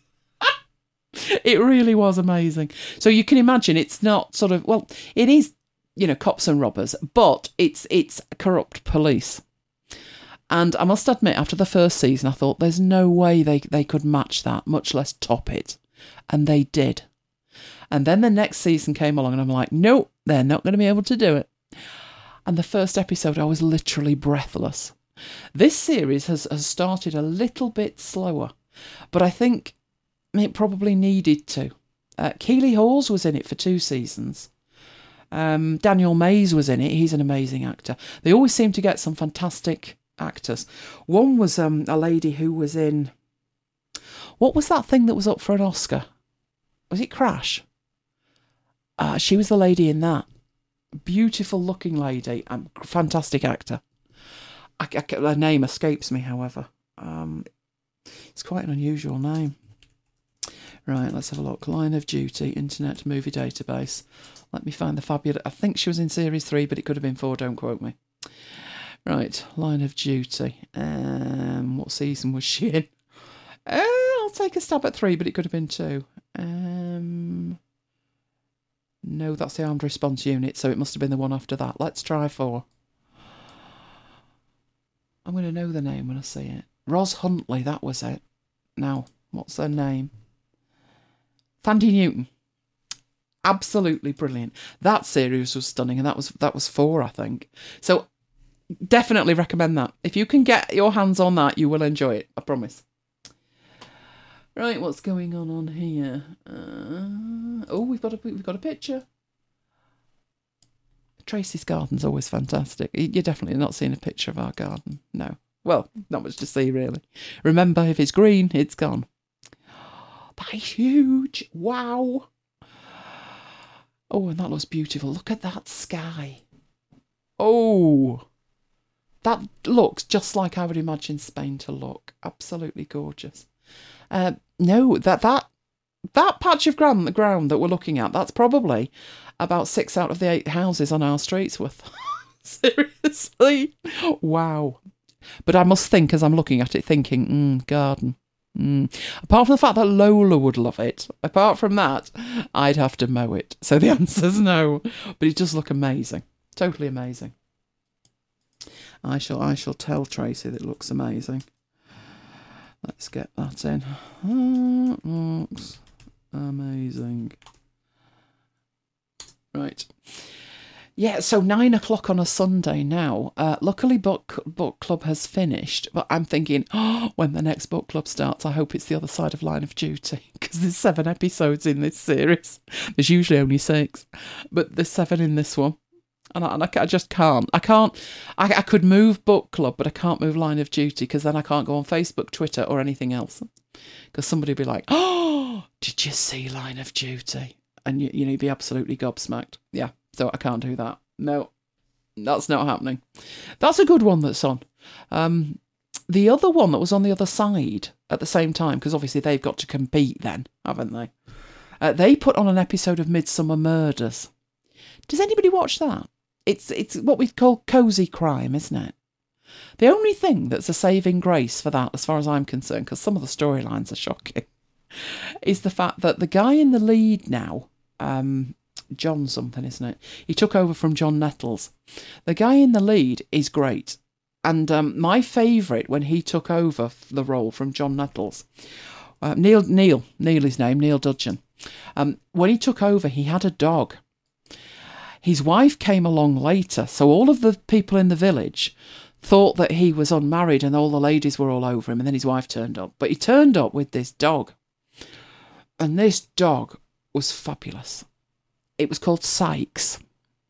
It really was amazing. So you can imagine it's not sort of, it is, cops and robbers, but it's corrupt police. And I must admit, after the first season, I thought there's no way they could match that, much less top it. And they did. And then the next season came along and I'm like, no, they're not going to be able to do it. And the first episode, I was literally breathless. This series has started a little bit slower, but I think it probably needed to. Keeley Hawes was in it for 2 seasons. Daniel Mays was in it. He's an amazing actor. They always seem to get some fantastic actors. One was a lady who was in... What was that thing that was up for an Oscar? Was it Crash? She was the lady in that. Beautiful looking lady. Fantastic actor. Her name escapes me, however. It's quite an unusual name. Right, let's have a look. Line of Duty, Internet Movie Database. Let me find the fabulous... I think she was in Series 3, but it could have been 4, don't quote me. Right, Line of Duty. What season was she in? I'll take a stab at 3, but it could have been 2. No, that's the Armed Response Unit, so it must have been the one after that. Let's try 4. I'm going to know the name when I see it. Ros Huntley, that was it. Now, what's her name? Thandie Newton. Absolutely brilliant. That series was stunning, and that was 4, I think. So definitely recommend that. If you can get your hands on that, you will enjoy it. I promise. Right, what's going on here? We've got a picture. Tracy's garden's always fantastic. You're definitely not seeing a picture of our garden. No. Well, not much to see, really. Remember, if it's green, it's gone. That is huge. Wow. Oh, and that looks beautiful. Look at that sky. Oh, that looks just like I would imagine Spain to look. Absolutely gorgeous. No, that patch of ground that we're looking at, that's probably about 6 out of the 8 houses on our streets worth. Seriously. Wow. But I must think, as I'm looking at it, thinking, garden. Apart from the fact that Lola would love it, apart from that, I'd have to mow it. So the answer's no. But it does look amazing. Totally amazing. I shall tell Tracy that it looks amazing. Let's get that in. Looks amazing. Right. Yeah, so 9 o'clock on a Sunday now. Luckily, book club has finished, but I'm thinking, when the next book club starts, I hope it's the other side of Line of Duty, because there's 7 episodes in this series. There's usually only 6, but there's 7 in this one. And I just can't. I could move book club, but I can't move Line of Duty, because then I can't go on Facebook, Twitter, or anything else. Because somebody would be like, did you see Line of Duty? And you'd be absolutely gobsmacked. Yeah. So I can't do that. No, that's not happening. That's a good one that's on. The other one that was on the other side at the same time, because obviously they've got to compete then, haven't they? They put on an episode of Midsomer Murders. Does anybody watch that? It's what we call cosy crime, isn't it? The only thing that's a saving grace for that, as far as I'm concerned, because some of the storylines are shocking, is the fact that the guy in the lead now, John something, isn't it? He took over from John Nettles. The guy in the lead is great. And my favourite when he took over the role from John Nettles, Neil his name, Neil Dudgeon. When he took over, he had a dog. His wife came along later, so all of the people in the village thought that he was unmarried and all the ladies were all over him, and then his wife turned up. But he turned up with this dog. And this dog was fabulous. It was called Sykes.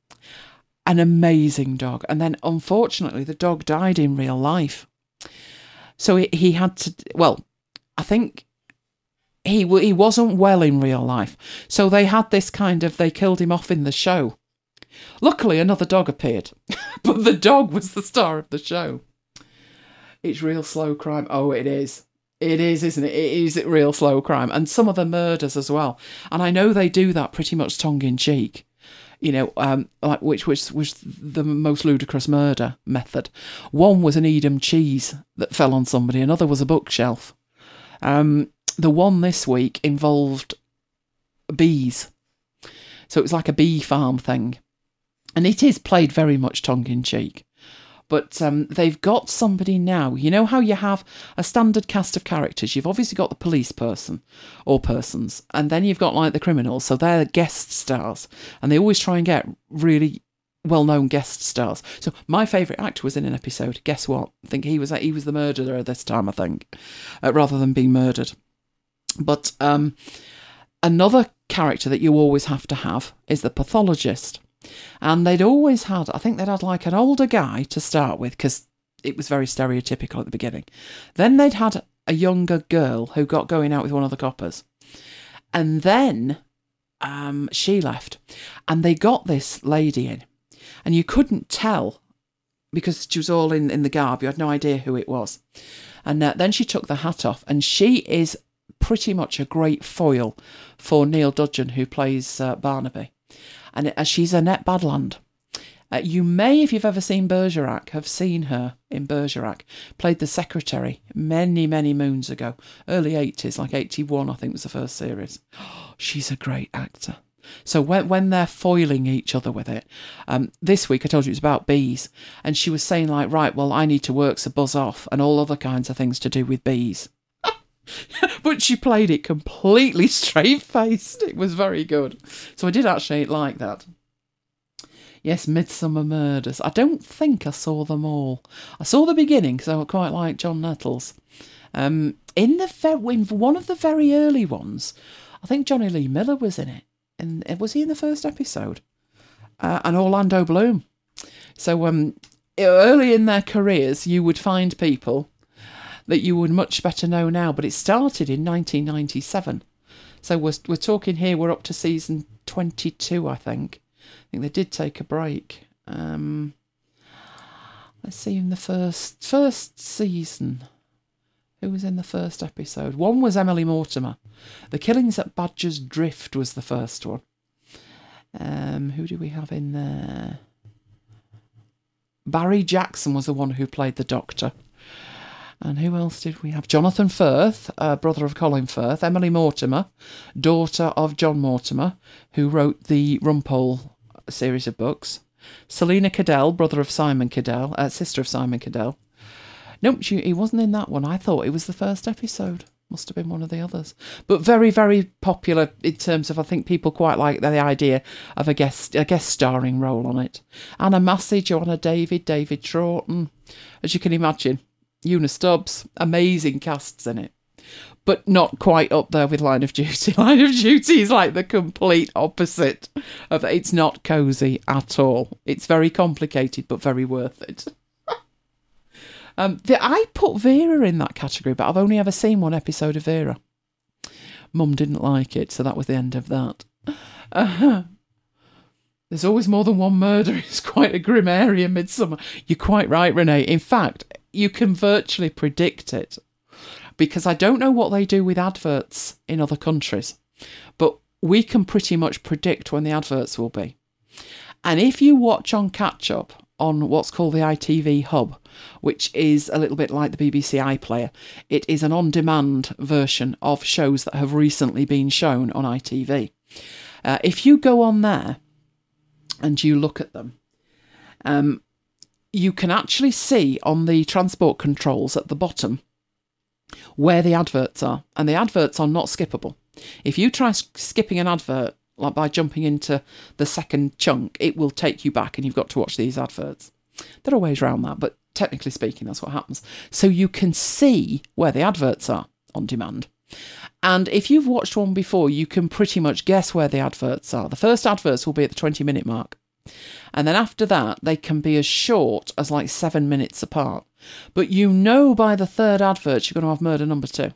An amazing dog. And then, unfortunately, the dog died in real life. So he had to... Well, I think he wasn't well in real life. So they had this kind of... They killed him off in the show. Luckily, another dog appeared. But the dog was the star of the show. It's real slow crime. Oh, it is. It is, isn't it? It is real slow crime. And some of the murders as well. And I know they do that pretty much tongue-in-cheek. Like which was the most ludicrous murder method. One was an Edam cheese that fell on somebody. Another was a bookshelf. The one this week involved bees. So it was like a bee farm thing. And it is played very much tongue-in-cheek. But they've got somebody now. You know how you have a standard cast of characters? You've obviously got the police person or persons. And then you've got like the criminals. So they're guest stars. And they always try and get really well-known guest stars. So my favourite actor was in an episode. Guess what? I think he was the murderer this time, I think. Rather than being murdered. But another character that you always have to have is the pathologist. And they'd always had, I think they'd had like an older guy to start with, because it was very stereotypical at the beginning. Then they'd had a younger girl who got going out with one of the coppers. And then she left. And they got this lady in. And you couldn't tell, because she was all in the garb. You had no idea who it was. And then she took the hat off. And she is pretty much a great foil for Neil Dudgeon, who plays Barnaby. And she's Annette Badland. You may, if you've ever seen Bergerac, have seen her in Bergerac. Played the secretary many, many moons ago. Early 80s, like 81, I think was the first series. She's a great actor. So when they're foiling each other with it, this week I told you it was about bees, and she was saying like, right, well, I need to work, so buzz off, and all other kinds of things to do with bees. But she played it completely straight-faced. It was very good. So I did actually like that. Yes, Midsummer Murders. I don't think I saw them all. I saw the beginning because I quite like John Nettles. In one of the very early ones, I think Johnny Lee Miller was in it. And was he in the first episode? And Orlando Bloom. So early in their careers, you would find people that you would much better know now. But it started in 1997. So we're talking here, we're up to season 22, I think. I think they did take a break. Let's see, in the first season, who was in the first episode? One was Emily Mortimer. The Killings at Badger's Drift was the first one. Who do we have in there? Barry Jackson was the one who played the Doctor. And who else did we have? Jonathan Firth, brother of Colin Firth. Emily Mortimer, daughter of John Mortimer, who wrote the Rumpole series of books. Selena Cadell, brother of Simon Cadell, sister of Simon Cadell. Nope, he wasn't in that one. I thought it was the first episode. Must have been one of the others. But very, very popular in terms of, I think people quite like the idea of a guest starring role on it. Anna Massey, Joanna David, David Troughton. As you can imagine, Una Stubbs, amazing casts in it. But not quite up there with Line of Duty. Line of Duty is like the complete opposite of it. It's not cosy at all. It's very complicated, but very worth it. I put Vera in that category, but I've only ever seen one episode of Vera. Mum didn't like it, so that was the end of that. There's always more than one murder. It's quite a grim area, Midsummer. You're quite right, Renee. In fact, you can virtually predict it. Because I don't know what they do with adverts in other countries, but we can pretty much predict when the adverts will be. And if you watch on catch-up on what's called the ITV Hub, which is a little bit like the BBC iPlayer, it is an on-demand version of shows that have recently been shown on ITV. If you go on there and you look at them, you can actually see on the transport controls at the bottom where the adverts are, and the adverts are not skippable. If you try skipping an advert, like by jumping into the second chunk, it will take you back and you've got to watch these adverts. There are ways around that, but technically speaking, that's what happens. So you can see where the adverts are on demand. And if you've watched one before, you can pretty much guess where the adverts are. The first adverts will be at the 20-minute mark. And then after that, they can be as short as like 7 minutes apart. But you know by the third advert, you're going to have murder number 2.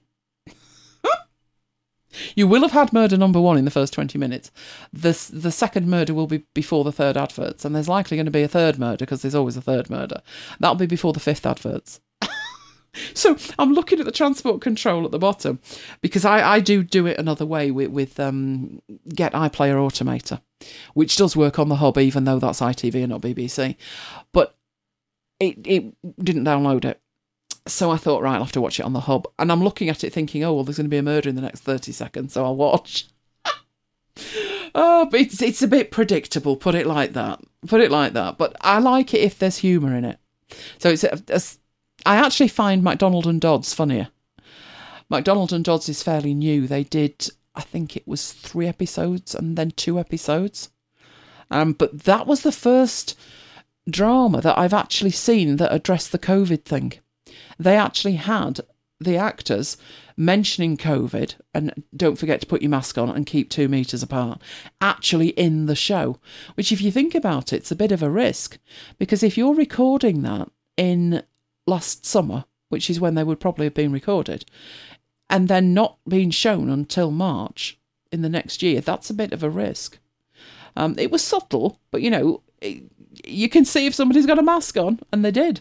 You will have had murder number 1 in the first 20 minutes. The second murder will be before the third adverts. And there's likely going to be a third murder because there's always a third murder. That'll be before the 5th adverts. So I'm looking at the transport control at the bottom because I do it another way with Get iPlayer Automator, which does work on the Hub, even though that's ITV and not BBC. But it didn't download it. So I thought, right, I'll have to watch it on the Hub. And I'm looking at it thinking, oh, well, there's going to be a murder in the next 30 seconds, so I'll watch. Oh, but it's a bit predictable, put it like that. But I like it if there's humour in it. So I actually find MacDonald and Dodds funnier. MacDonald and Dodds is fairly new. They did, I think it was 3 episodes and then 2 episodes. But that was the first drama that I've actually seen that addressed the COVID thing. They actually had the actors mentioning COVID and don't forget to put your mask on and keep 2 meters apart, actually in the show. Which, if you think about it, it's a bit of a risk. Because if you're recording that in last summer, which is when they would probably have been recorded, and then not being shown until March in the next year, that's a bit of a risk. It was subtle, but, you know, you can see if somebody's got a mask on, and they did.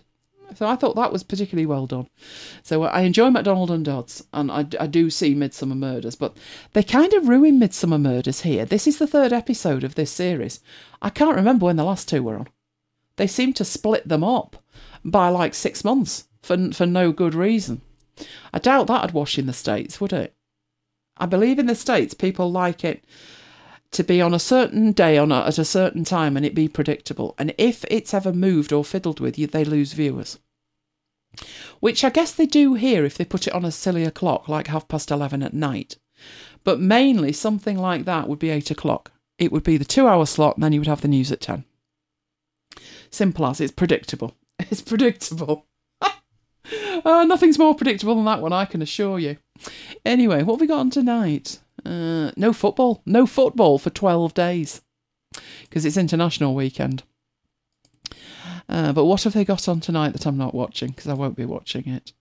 So I thought that was particularly well done. So I enjoy MacDonald and Dodds, and I do see Midsummer Murders, but they kind of ruin Midsummer Murders here. This is the third episode of this series. I can't remember when the last two were on. They seem to split them up by like 6 months for no good reason. I doubt that'd wash in the States, would it? I believe in the States people like it to be on a certain day at a certain time and it be predictable. And if it's ever moved or fiddled with, they lose viewers. Which I guess they do here if they put it on a silly o'clock, like 11:30 at night. But mainly something like that would be 8 o'clock. It would be the 2-hour slot and then you would have the news at 10. Simple as, it's predictable. It's predictable. Nothing's more predictable than that one, I can assure you. Anyway, what have we got on tonight? No football. No football for 12 days. Because it's international weekend. But what have they got on tonight that I'm not watching? Because I won't be watching it.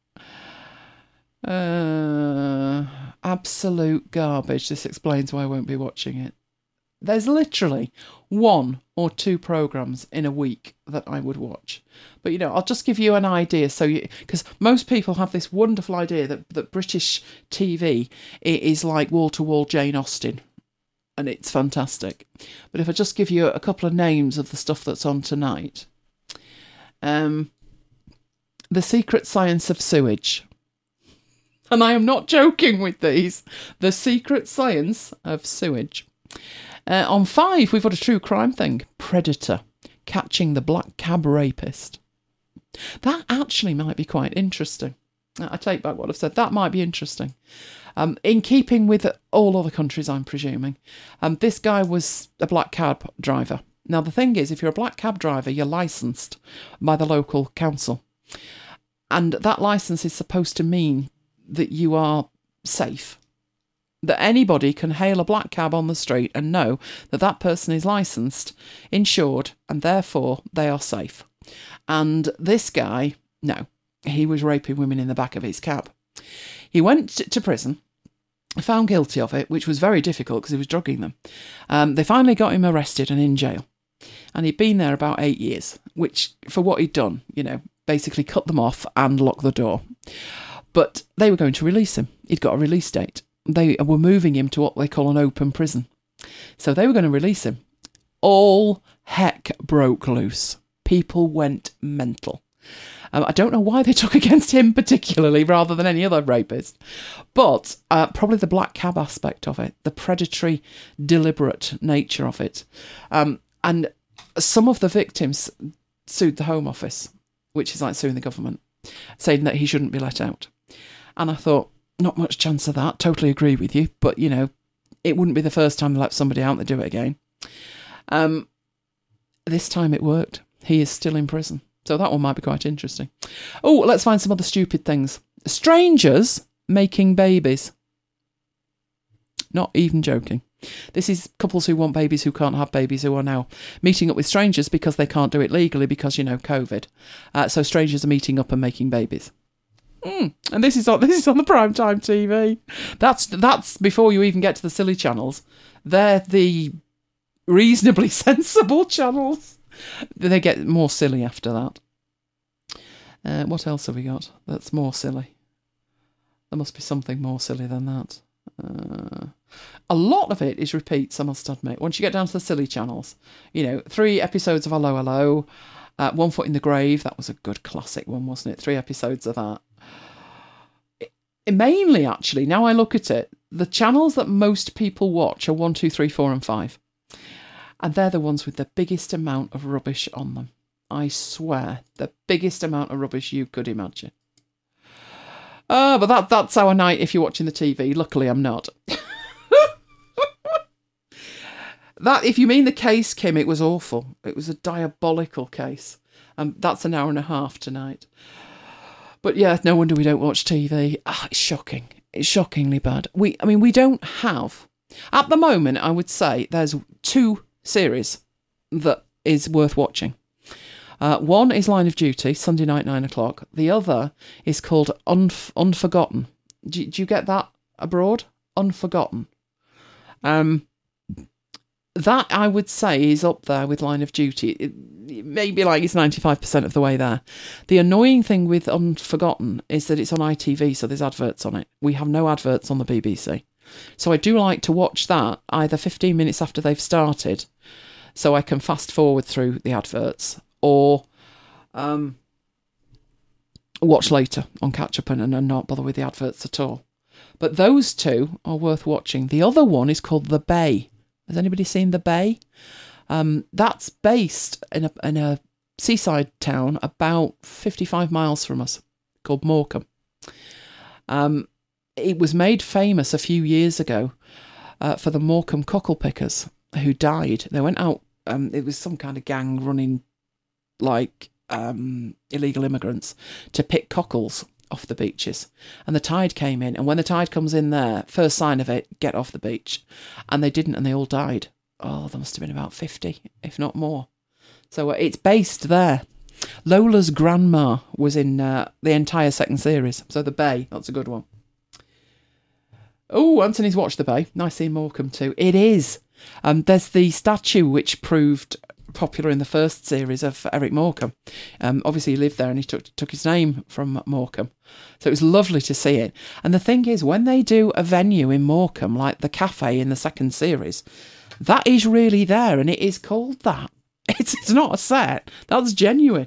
Absolute garbage. This explains why I won't be watching it. There's literally 1 or 2 programmes in a week that I would watch. But, I'll just give you an idea. Because most people have this wonderful idea that British TV is like wall-to-wall Jane Austen. And it's fantastic. But if I just give you a couple of names of the stuff that's on tonight. The Secret Science of Sewage. And I am not joking with these. The Secret Science of Sewage. On 5, we've got a true crime thing. Predator. Catching the Black Cab Rapist. That actually might be quite interesting. I take back what I've said. That might be interesting. In keeping with all other countries, I'm presuming. This guy was a black cab driver. Now, the thing is, if you're a black cab driver, you're licensed by the local council. And that licence is supposed to mean that you are safe. That anybody can hail a black cab on the street and know that that person is licensed, insured, and therefore they are safe. And this guy, no, he was raping women in the back of his cab. He went to prison, found guilty of it, which was very difficult because he was drugging them. They finally got him arrested and in jail. And he'd been there about 8 years, which, for what he'd done, basically cut them off and locked the door. But they were going to release him. He'd got a release date. They were moving him to what they call an open prison. So they were going to release him. All heck broke loose. People went mental. I don't know why they took against him particularly rather than any other rapist. But probably the black cab aspect of it, the predatory, deliberate nature of it. And some of the victims sued the Home Office, which is like suing the government, saying that he shouldn't be let out. And I thought, not much chance of that. Totally agree with you. But, it wouldn't be the first time they let somebody out and they do it again. This time it worked. He is still in prison. So that one might be quite interesting. Oh, let's find some other stupid things. Strangers making babies. Not even joking. This is couples who want babies who can't have babies who are now meeting up with strangers because they can't do it legally because, COVID. So strangers are meeting up and making babies. And this is on the primetime TV. That's before you even get to the silly channels. They're the reasonably sensible channels. They get more silly after that. What else have we got that's more silly? There must be something more silly than that. A lot of it is repeats, I must admit. Once you get down to the silly channels, 3 episodes of Hello Hello, One Foot in the Grave. That was a good classic one, wasn't it? 3 episodes of that. Mainly, actually, now I look at it, the channels that most people watch are 1, 2, 3, 4 and 5. And they're the ones with the biggest amount of rubbish on them. I swear, the biggest amount of rubbish you could imagine. But that's our night if you're watching the TV. Luckily, I'm not. That, if you mean the case, Kim, it was awful. It was a diabolical case. That's an hour and a half tonight. But yeah, no wonder we don't watch TV. It's shocking. It's shockingly bad. We don't have... At the moment, I would say there's 2 series that is worth watching. One is Line of Duty, Sunday night, 9 o'clock. The other is called Unforgotten. Do you get that abroad? Unforgotten. That, I would say, is up there with Line of Duty. maybe like it's 95% of the way there. The annoying thing with Unforgotten is that it's on ITV, so there's adverts on it. We have no adverts on the BBC. So I do like to watch that either 15 minutes after they've started, so I can fast forward through the adverts, or watch later on catch up and not bother with the adverts at all. But those two are worth watching. The other one is called The Bay. Has anybody seen The Bay? That's based in a seaside town about 55 miles from us, called Morecambe. It was made famous a few years ago for the Morecambe cockle pickers who died. They went out, it was some kind of gang running like illegal immigrants to pick cockles off the beaches, and the tide came in, and when the tide comes in there, first sign of it, get off the beach. And they didn't, and they all died. Oh, there must have been about 50, if not more. So it's based there. Lola's grandma was in the entire second series, so The Bay, that's a good one. Oh, Anthony's watched The Bay. Nice seeing Morecambe too. It is. There's the statue which proved popular in the first series of Eric Morecambe. Obviously he lived there and he took his name from Morecambe. So it was lovely to see it. And the thing is, when they do a venue in Morecambe, like the cafe in the second series, that is really there, and it is called that. It's not a set. That's genuine.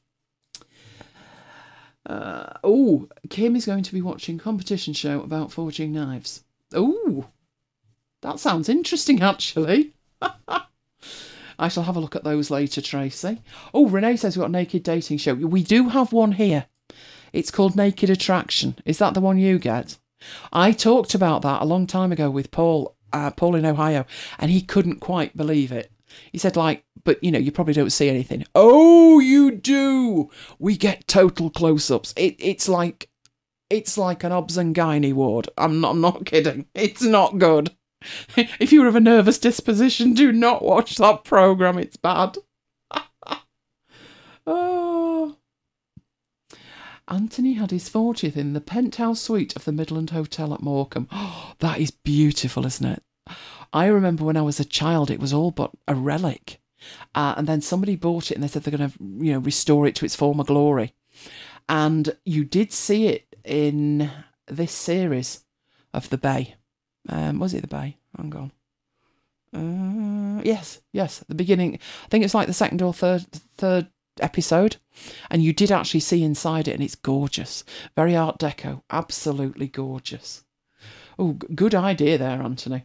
Kim is going to be watching a competition show about forging knives. Oh, that sounds interesting, actually. I shall have a look at those later, Tracy. Oh, Renee says we've got a naked dating show. We do have one here. It's called Naked Attraction. Is that the one you get? I talked about that a long time ago with Paul in Ohio, and he couldn't quite believe it. He said, but, you probably don't see anything. Oh, you do! We get total close-ups. It's like an obs and gynae ward. I'm not kidding. It's not good. If you're of a nervous disposition, do not watch that programme. It's bad. Oh. Anthony had his 40th in the penthouse suite of the Midland Hotel at Morecambe. Oh, that is beautiful, isn't it? I remember when I was a child, it was all but a relic. And then somebody bought it and they said they're going to, restore it to its former glory. And you did see it in this series of The Bay. Was it The Bay? Hang on. Yes, the beginning. I think it's like the second or third episode. And you did actually see inside it, and it's gorgeous. Very Art Deco. Absolutely gorgeous. Oh, good idea there, Anthony.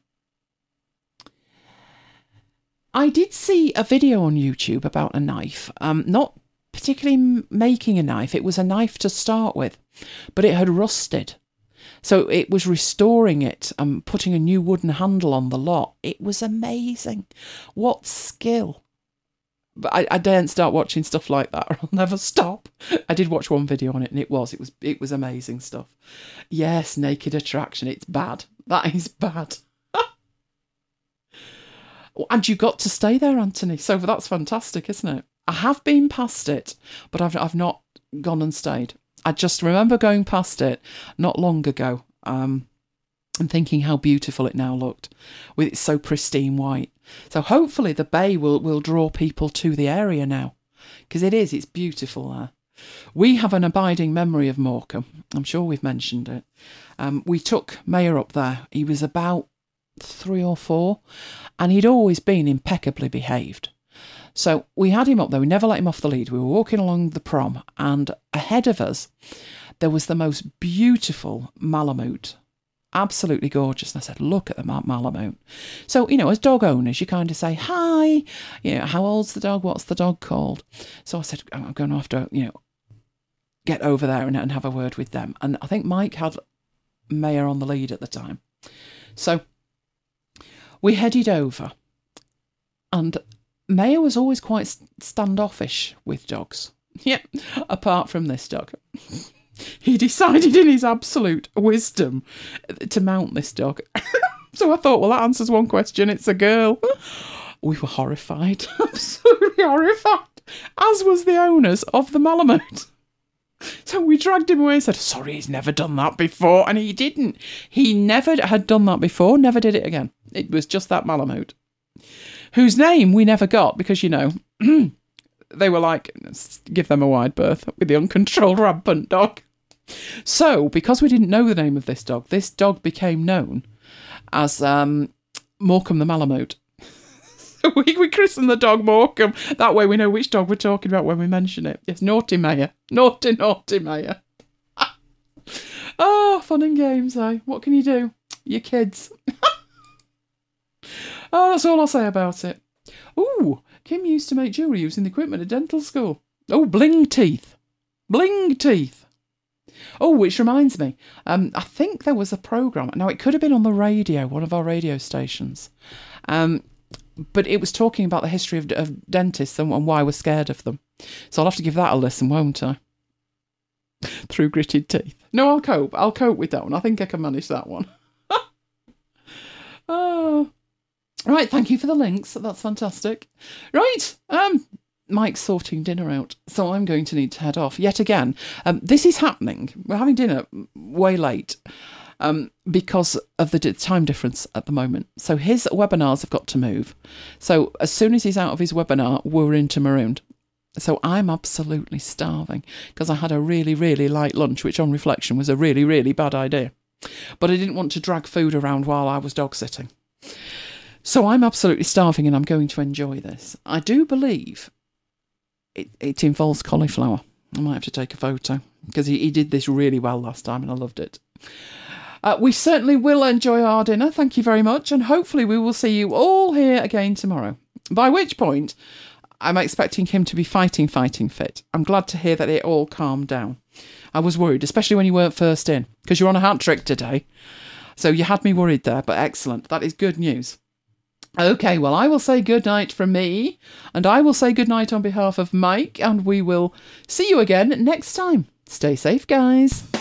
I did see a video on YouTube about a knife. Not particularly making a knife. It was a knife to start with, but it had rusted. So it was restoring it and putting a new wooden handle on the lot. It was amazing. What skill. But I daren't start watching stuff like that or I'll never stop. I did watch one video on it and it was amazing stuff. Yes, Naked Attraction. It's bad. That is bad. And you got to stay there, Anthony. So that's fantastic, isn't it? I have been past it, but I've not gone and stayed. I just remember going past it not long ago and thinking how beautiful it now looked with its so pristine white. So hopefully the Bay will draw people to the area now, because it's beautiful there. We have an abiding memory of Morecambe. I'm sure we've mentioned it. We took Mayor up there. He was about 3 or 4, and he'd always been impeccably behaved. So we had him up there. We never let him off the lead. We were walking along the prom, and ahead of us, there was the most beautiful Malamute. Absolutely gorgeous. And I said, look at the Malamute. So, as dog owners, you kind of say, hi, how old's the dog? What's the dog called? So I said, I'm going to have to, get over there and have a word with them. And I think Mike had Mayor on the lead at the time. So we headed over, and Mayor was always quite standoffish with dogs. Yep, apart from this dog. He decided in his absolute wisdom to mount this dog. So I thought, well, that answers one question. It's a girl. We were horrified. Absolutely horrified. As was the owners of the Malamute. So we dragged him away and said, sorry, he's never done that before. And he didn't. He never had done that before, never did it again. It was just that Malamute, whose name we never got because, they were like, give them a wide berth with the uncontrolled rampant dog. So, because we didn't know the name of this dog became known as Morecambe the Malamute. We christened the dog Morecambe. That way we know which dog we're talking about when we mention it. Yes, naughty Mayor. Naughty Mayor. Oh, fun and games, eh? What can you do? Your kids. Oh, that's all I'll say about it. Ooh, Kim used to make jewellery using the equipment at dental school. Oh, bling teeth. Bling teeth. Oh, which reminds me, I think there was a programme. Now, it could have been on the radio, one of our radio stations. But it was talking about the history of dentists and why we're scared of them. So I'll have to give that a listen, won't I? Through gritted teeth. No, I'll cope. I'll cope with that one. I think I can manage that one. Oh. Right, thank you for the links. That's fantastic. Right, Mike's sorting dinner out, so I'm going to need to head off. Yet again, this is happening. We're having dinner way late because of the time difference at the moment. So his webinars have got to move. So as soon as he's out of his webinar, we're into Marooned. So I'm absolutely starving because I had a really, really light lunch, which on reflection was a really, really bad idea. But I didn't want to drag food around while I was dog sitting. So I'm absolutely starving and I'm going to enjoy this. I do believe it involves cauliflower. I might have to take a photo because he did this really well last time and I loved it. We certainly will enjoy our dinner. Thank you very much. And hopefully we will see you all here again tomorrow. By which point, I'm expecting him to be fighting fit. I'm glad to hear that it all calmed down. I was worried, especially when you weren't first in, because you're on a hat trick today. So you had me worried there, but excellent. That is good news. Okay, well, I will say good night from me, and I will say good night on behalf of Mike, and we will see you again next time. Stay safe, guys.